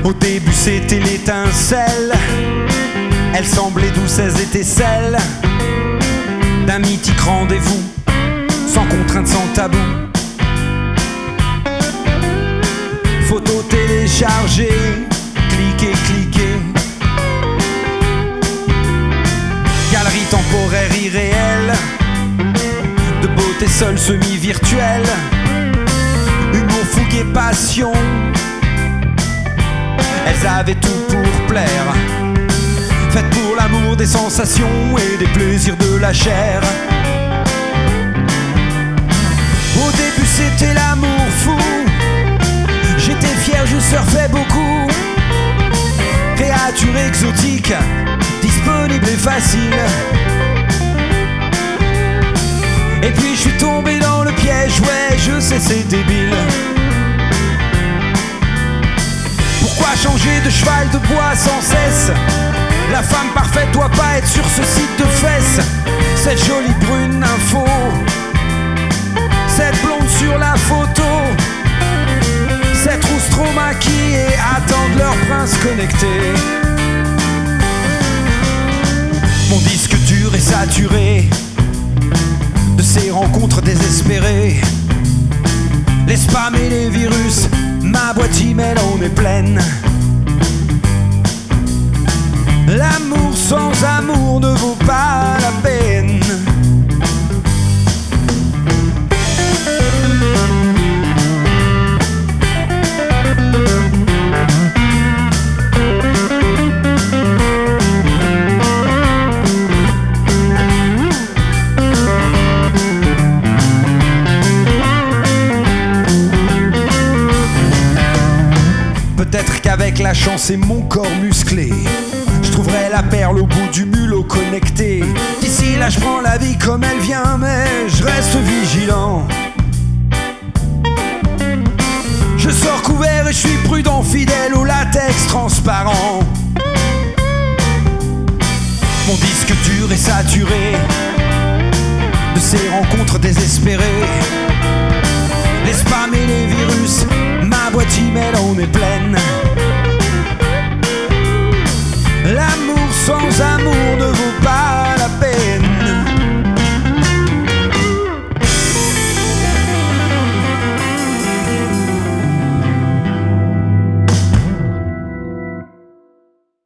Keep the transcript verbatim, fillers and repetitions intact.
Au début c'était l'étincelle, elle semblait douce, elles étaient celles d'un mythique rendez-vous, sans contrainte, sans tabou. Photos téléchargées, cliquez, cliquez. Galerie temporaire irréelle, de beauté seule semi-virtuelle. Humour, fougue et passion, elles avaient tout pour plaire. Faites pour l'amour des sensations et des plaisirs de la chair. Au début c'était l'amour fou, j'étais fier, je surfais beaucoup. Créature exotique, disponible et facile. Et puis je suis tombé dans le piège, ouais je sais c'est débile. Pourquoi changer de cheval de bois sans cesse? La femme parfaite doit pas être sur ce site de fesses. Cette jolie brune info, cette blonde sur la photo, cette rousse trop maquillée attendent leur prince connecté. Mon disque dur est saturé de ces rencontres désespérées. Les spams et les virus, ma boîte email en est pleine. L'amour sans amour ne vaut pas la peine. Peut-être qu'avec la chance et mon corps musclé, je trouverai la perle au bout du mulot connecté. D'ici là je prends la vie comme elle vient, mais je reste vigilant. Je sors couvert et je suis prudent, fidèle au latex transparent. Mon disque dur est saturé de ces rencontres désespérées.